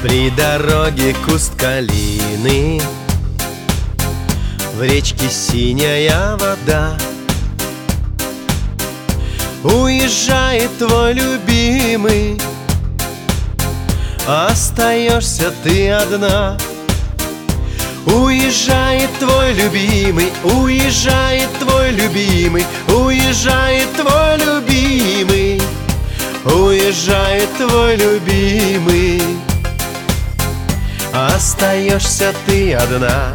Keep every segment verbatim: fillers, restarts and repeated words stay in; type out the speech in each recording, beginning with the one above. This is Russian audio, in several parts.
При дороге куст калины, в речке синяя вода. Уезжает твой любимый, остаешься ты одна. Уезжает твой любимый, уезжает твой любимый, уезжает твой любимый, уезжает твой любимый. Остаешься ты одна,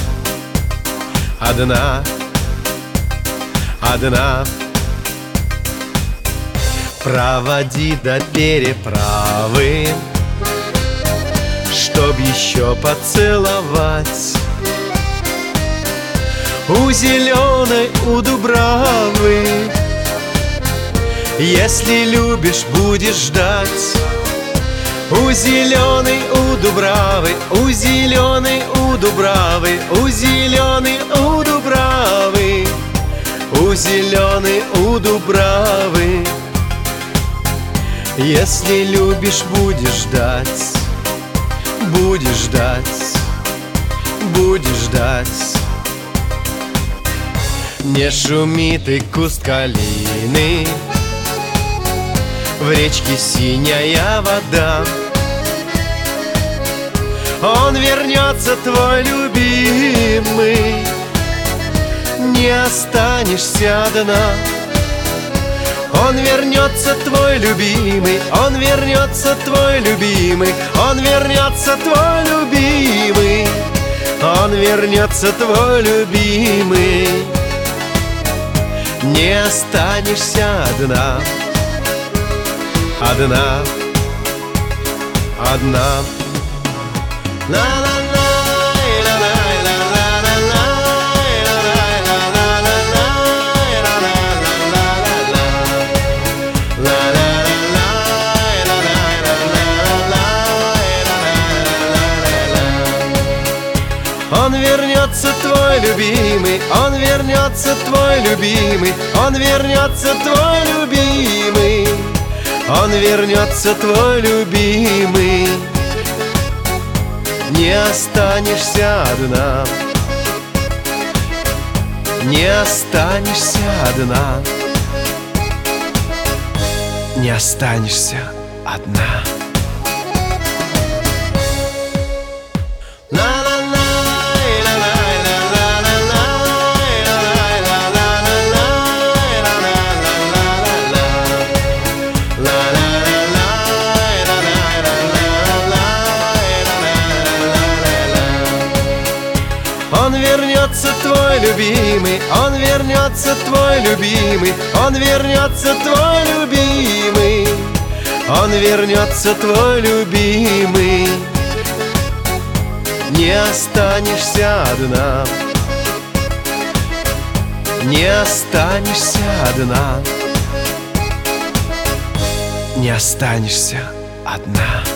одна, одна. Проводи до переправы, чтоб еще поцеловать. У зеленой, у дубравы, если любишь, будешь ждать. У зеленой, у дубравы, у зеленой, у дубравы, у зеленой, у дубравы, у зеленой, у дубравы. Если любишь, будешь ждать, будешь ждать, будешь ждать. Не шуми ты, куст калины, в речке синяя вода. Он вернется, твой любимый, не останешься одна. Он вернется, твой любимый, он вернется, твой любимый, он вернется, твой любимый, он вернется, твой любимый. Не останешься одна, одна, одна. Он вернется, твой любимый, он вернется, твой любимый, он вернется, твой любимый, он вернется, твой любимый. Не останешься одна, не останешься одна, не останешься одна. Он вернется, твой любимый, он вернется, твой любимый, он вернется, твой любимый, он вернется, твой любимый. Не останешься одна, не останешься одна, не останешься одна.